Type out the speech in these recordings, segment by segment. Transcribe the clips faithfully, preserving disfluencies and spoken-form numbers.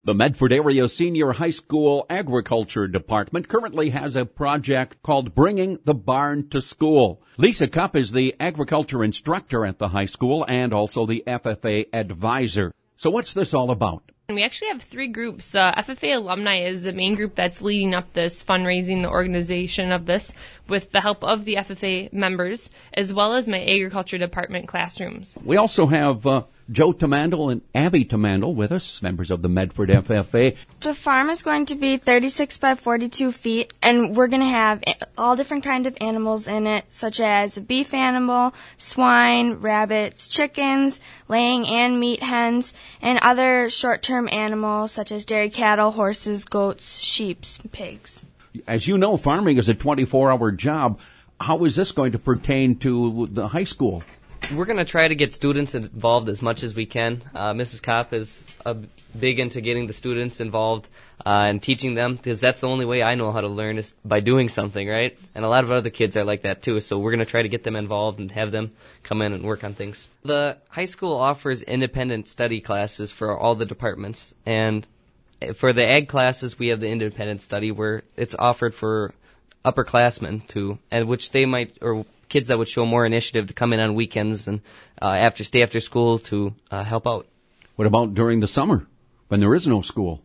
The Medford Area Senior High School Agriculture Department currently has a project called Bringing the Barn to School. Lisa Cupp is the agriculture instructor at the high school and also the F F A advisor. So what's this all about? We actually have three groups. The uh, F F A alumni is the main group that's leading up this fundraising, the organization of this, with the help of the F F A members, as well as my agriculture department classrooms. We also have uh, Joe Tamandel and Abby Tamandel with us, members of the Medford F F A. The farm is going to be thirty-six by forty-two feet, and we're going to have all different kinds of animals in it, such as a beef animal, swine, rabbits, chickens, laying and meat hens, and other short-term animals such as dairy cattle, horses, goats, sheep, pigs. As you know, farming is a twenty-four hour job. How is this going to pertain to the high school? We're going to try to get students involved as much as we can. Uh, Missus Kopp is uh, big into getting the students involved uh, and teaching them, because that's the only way I know how to learn is by doing something, right? And a lot of other kids are like that too, so we're going to try to get them involved and have them come in and work on things. The high school offers independent study classes for all the departments, and for the ag classes, we have the independent study where it's offered for upperclassmen to, and which they might, or kids that would show more initiative to come in on weekends and uh, after stay after school to uh, help out. What about during the summer when there is no school?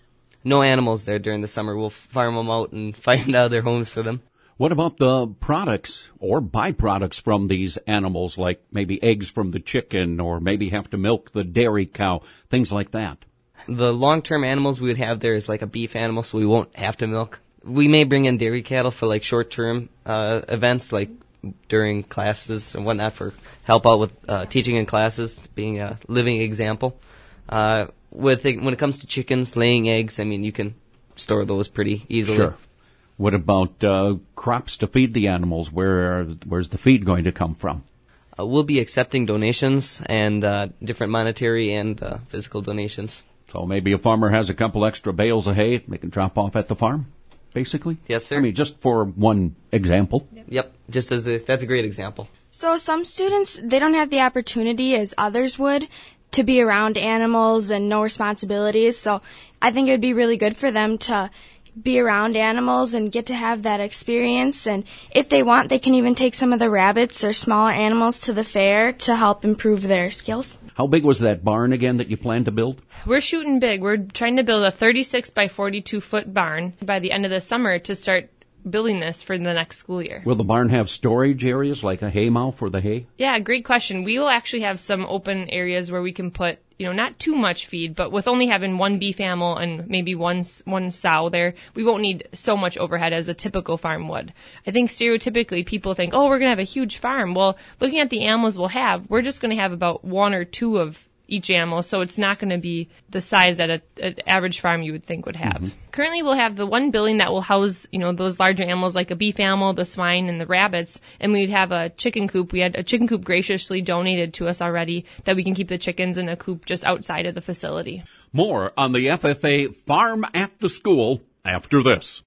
No animals there during the summer. We'll farm them out and find out their homes for them. What about the products or byproducts from these animals, like maybe eggs from the chicken or maybe have to milk the dairy cow, things like that? The long-term animals we would have there is like a beef animal, so we won't have to milk. We may bring in dairy cattle for like short-term uh, events, like during classes and whatnot, for help out with uh, teaching in classes, being a living example. Uh, with it, when it comes to chickens laying eggs, I mean, you can store those pretty easily. Sure. What about uh, crops to feed the animals? Where where's the feed going to come from? Uh, we'll be accepting donations and uh, different monetary and uh, physical donations. So maybe a farmer has a couple extra bales of hay they can drop off at the farm, basically? Yes, sir. I mean, just for one example. Yep, yep. Just as a, that's a great example. So some students, they don't have the opportunity as others would to be around animals and no responsibilities. So I think it would be really good for them to be around animals and get to have that experience. And if they want, they can even take some of the rabbits or smaller animals to the fair to help improve their skills. How big was that barn again that you plan to build? We're shooting big. We're trying to build a thirty-six by forty-two foot barn by the end of the summer to start building this for the next school year. Will the barn have storage areas like a hay mow for the hay? Yeah, great question. We will actually have some open areas where we can put, you know, not too much feed, but with only having one beef animal and maybe one one sow there, we won't need so much overhead as a typical farm would. I think stereotypically people think, oh, we're going to have a huge farm. Well, looking at the animals we'll have, we're just going to have about one or two of each animal, so it's not going to be the size that a, an average farm you would think would have. Mm-hmm. Currently, we'll have the one building that will house, you know, those larger animals like a beef animal, the swine, and the rabbits, and we'd have a chicken coop. We had a chicken coop graciously donated to us already that we can keep the chickens in a coop just outside of the facility. More on the F F A Farm at the School after this.